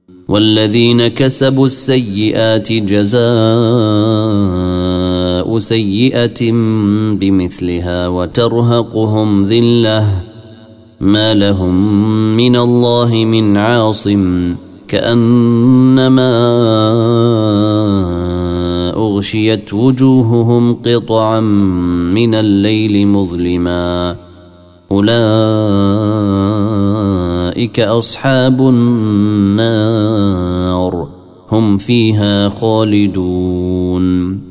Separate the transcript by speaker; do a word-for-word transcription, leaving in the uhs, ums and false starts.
Speaker 1: والذين كسبوا السيئات جزاء سيئة بمثلها وترهقهم ذلة ما لهم من الله من عاصم كأنما أغشيت وجوههم قطعا من الليل مظلما أولئك أصحاب النار هم فيها خالدون